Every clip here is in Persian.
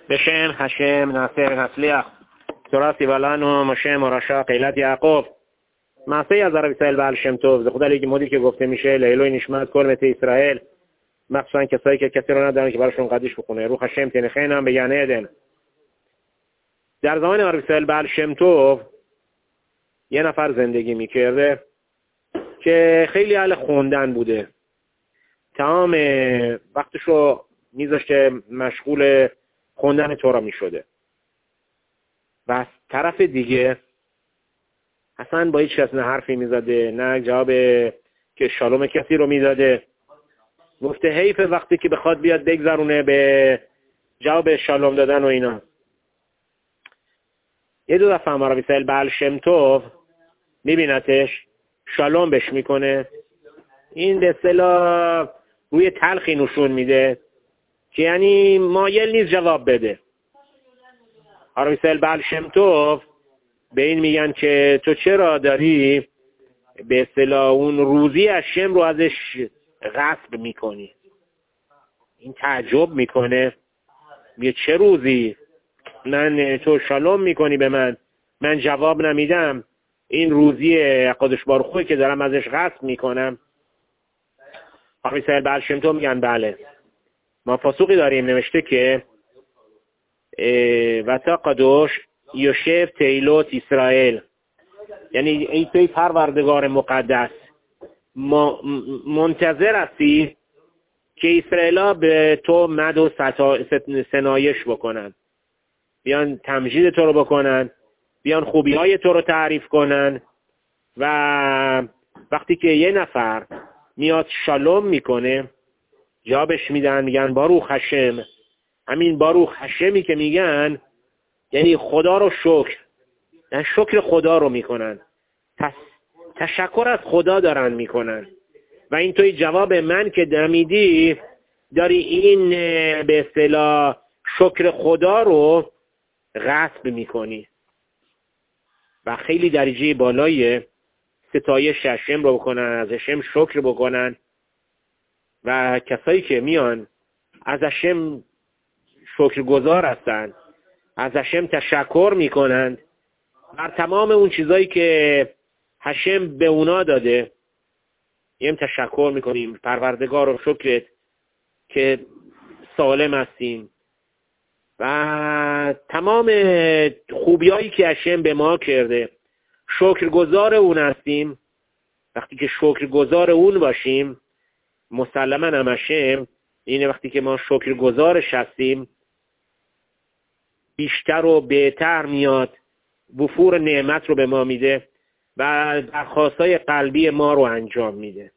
בשם השם נעשה ונצליח. תורה ציווה לנו משה מורשה קהילת יעקב. מעשה יעזר ישראל בעל שם טוב. זה חודה לימודי که گفته میشه לעילוי נשמת כל מתי ישראל مخصوصا کسایی که کسی رو ندارن که براشون قدیش بخونه. روح השם تنخینم به گن عدن. در زمان عرب اسرائیل بعل شم طوف یه نفر زندگی میکرده که خیلی اهل خوندن بوده. تمام وقتشو میذاشته مشغول خوندن تورا میشده. و از طرف دیگه اصلا با هیچ کس نه حرفی میزده نه جواب که شالوم کسی رو میداده. گفته حیف وقتی که بخواد بیاد بگذرونه به جواب شالوم دادن و اینا. یه دو دفعه عرب اسرائیل بعل شم طوف میبینتش شالوم بش میکنه. این به اصطلاح روی تلخی نشون میده که یعنی مایل نیست جواب بده. عرب اسرائیل بعل شم طوف به این میگن که تو چرا داری به اصطلاح اون روزی هشم رو ازش غصب میکنی؟ این تعجب میکنه، میگه چه روزی؟ تو شالوم میکنی به من جواب نمیدم، این روزی قدش بارخوی که دارم ازش غصب میکنم. عرب اسرائیل بعل شم طوف میگن بله. ما پاسخی داریم نوشته که و تا قدوش یوشف تیلوت اسرائیل، یعنی ای توی پروردگار مقدس منتظر هستی که اسرائیل به تو مد و ستایش بکنن، بیان تمجید تو رو بکنن، بیان خوبی های تو رو تعریف کنن. و وقتی که یه نفر میاد شالوم میکنه جوابش میدن، میگن باروخ هشم. همین باروخ هشمی که میگن یعنی خدا رو شکر، یعنی شکر خدا رو میکنن، تشکر از خدا دارن میکنن. و این توی جواب من که دمیدی داری این به اصطلاح شکر خدا رو غصب میکنی. و خیلی درجه بالای ستایش هشم رو بکنن، از هشم شکر بکنن. و کسایی که میان از هشم شکرگزار هستن، از هشم تشکر میکنند بر تمام اون چیزایی که هشم به اونا داده. یم تشکر میکنیم پروردگار و شکرت که سالم هستیم و تمام خوبیایی که هشم به ما کرده شکرگزار اون هستیم. وقتی که شکرگزار اون باشیم مسلما هم هشم اینه وقتی که ما شکرگزارش هستیم بیشتر و بهتر میاد، وفور نعمت رو به ما میده و درخواستای قلبی ما رو انجام میده.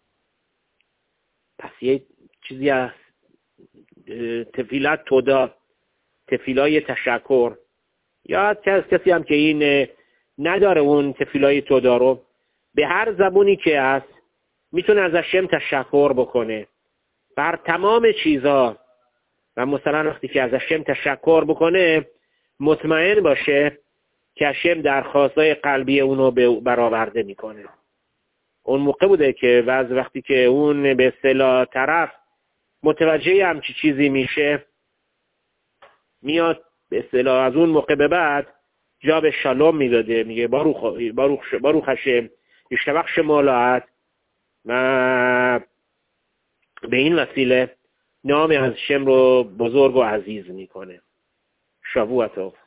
پس یه چیزی از تفیلت تودا، تفیلای تشکر، یا کسی هم که این نداره اون تفیلای تودا رو، به هر زبونی که هست میتونه از هشم تشکر بکنه بر تمام چیزا. و مثلا وقتی که از هشم تشکر بکنه مطمئن باشه که هشم درخواستای قلبی اونو برآورده میکنه. اون موقع بوده که وقتی که اون به اصطلاح طرف متوجه همچی چیزی میشه میاد به اصطلاح از اون موقع به بعد جواب شالوم میداده، میگه باروخ هشم یشتبخ شمالات. و به این وسیله نام از هشم رو بزرگ و عزیز میکنه. شبوه